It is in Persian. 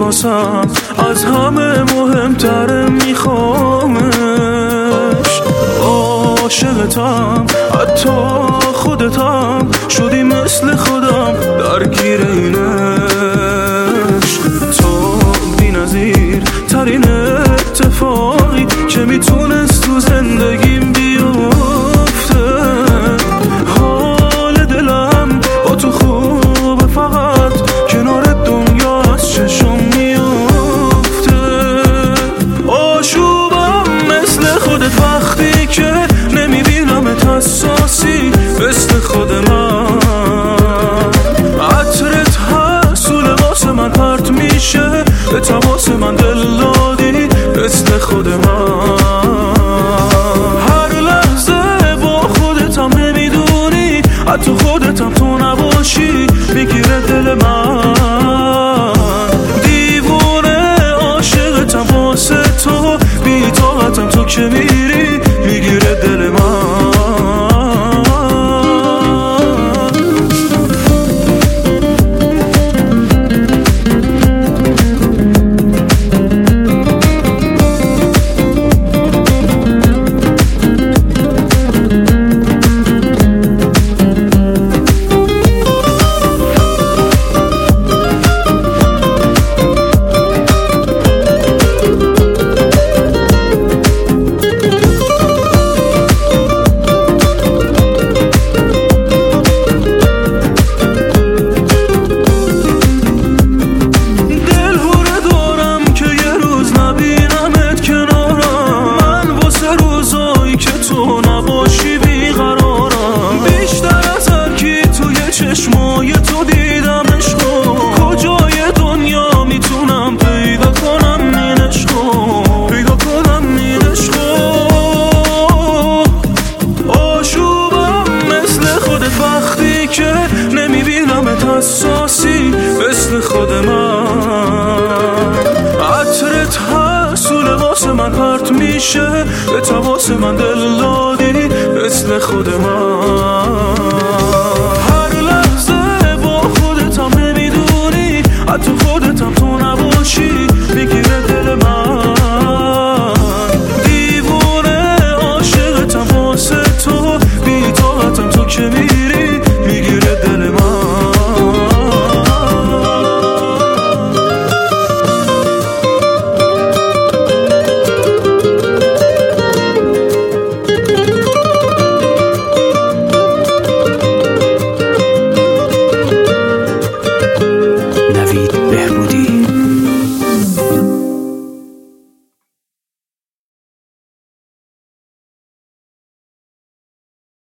واسم از همه مهمتره، میخوامش. عاشقتم حتی خودتم، شدی مثل خودم درگیر اینش. تو بی‌نظیر ترین اتفاقی که میتونست تو زندگیم بیفته. حال دلم با تو خوبه، فقط کنار دنیا از چشم میفته. آشوبم مثل خودت وقتی که نمیبینمت حساسی مثل خود من. عطرت حسول واسه من پرت میشه، به تماس من دل دادی مثل خود من. هر لحظه با خودتم نمیدونی، حتی خودتم تو نباشی میگیره دل من. دیوونه عاشقتم واسه تو، بی‌طاقتم تو که میری میگیره دل من. چشمای تو دیدم عشقو، کجای دنیا میتونم پیدا کنم این عشقو، پیدا کنم این عشقو. آشوبم مثل خودت وقتی که نمیبینمت حساسی مثل خود من. عطرت حسول واسه من پرت میشه، به تماس من دل دادی مثل خود من.